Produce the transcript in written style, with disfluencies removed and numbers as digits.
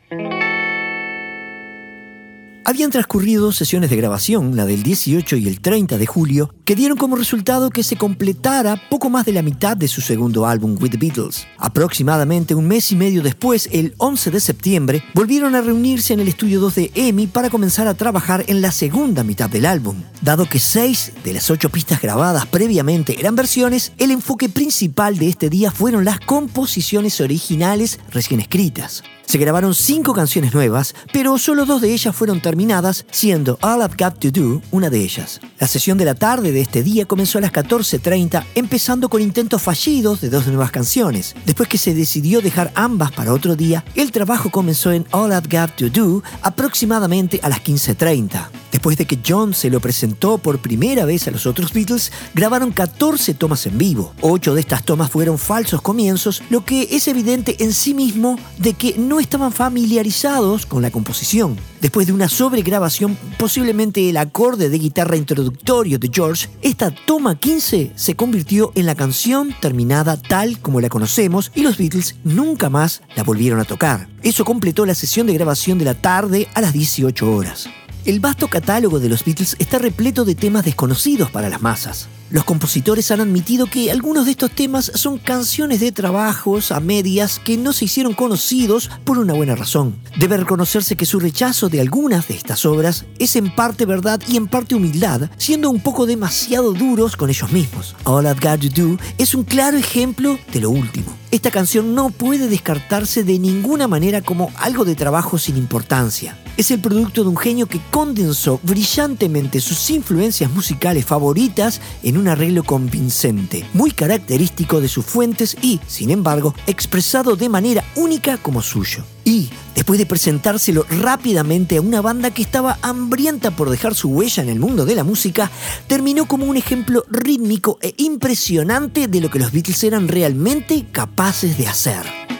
Habían transcurrido 2 sesiones de grabación, la del 18 y el 30 de julio, que dieron como resultado que se completara poco más de la mitad de su segundo álbum With the Beatles. Aproximadamente un mes y medio después, el 11 de septiembre, volvieron a reunirse en el estudio 2 de EMI para comenzar a trabajar en la segunda mitad del álbum. Dado que 6 de las 8 pistas grabadas previamente eran versiones, el enfoque principal de este día fueron las composiciones originales recién escritas. Se grabaron 5 canciones nuevas, pero solo 2 de ellas fueron terminadas, siendo All I've Got to Do una de ellas. La sesión de la tarde de este día comenzó a las 14:30, empezando con intentos fallidos de 2 nuevas canciones. Después que se decidió dejar ambas para otro día, el trabajo comenzó en All I've Got to Do aproximadamente a las 15:30. Después de que John se lo presentó por primera vez a los otros Beatles, grabaron 14 tomas en vivo. 8 de estas tomas fueron falsos comienzos, lo que es evidente en sí mismo de que no estaban familiarizados con la composición. Después de una sobregrabación, posiblemente el acorde de guitarra introductorio de George, esta toma 15 se convirtió en la canción terminada tal como la conocemos y los Beatles nunca más la volvieron a tocar. Eso completó la sesión de grabación de la tarde a las 18 horas. El vasto catálogo de los Beatles está repleto de temas desconocidos para las masas. Los compositores han admitido que algunos de estos temas son canciones de trabajos a medias que no se hicieron conocidos por una buena razón. Debe reconocerse que su rechazo de algunas de estas obras es en parte verdad y en parte humildad, siendo un poco demasiado duros con ellos mismos. All I've Got to Do es un claro ejemplo de lo último. Esta canción no puede descartarse de ninguna manera como algo de trabajo sin importancia. Es el producto de un genio que condensó brillantemente sus influencias musicales favoritas en un arreglo convincente, muy característico de sus fuentes y, sin embargo, expresado de manera única como suyo. Y, después de presentárselo rápidamente a una banda que estaba hambrienta por dejar su huella en el mundo de la música, terminó como un ejemplo rítmico e impresionante de lo que los Beatles eran realmente capaces de hacer.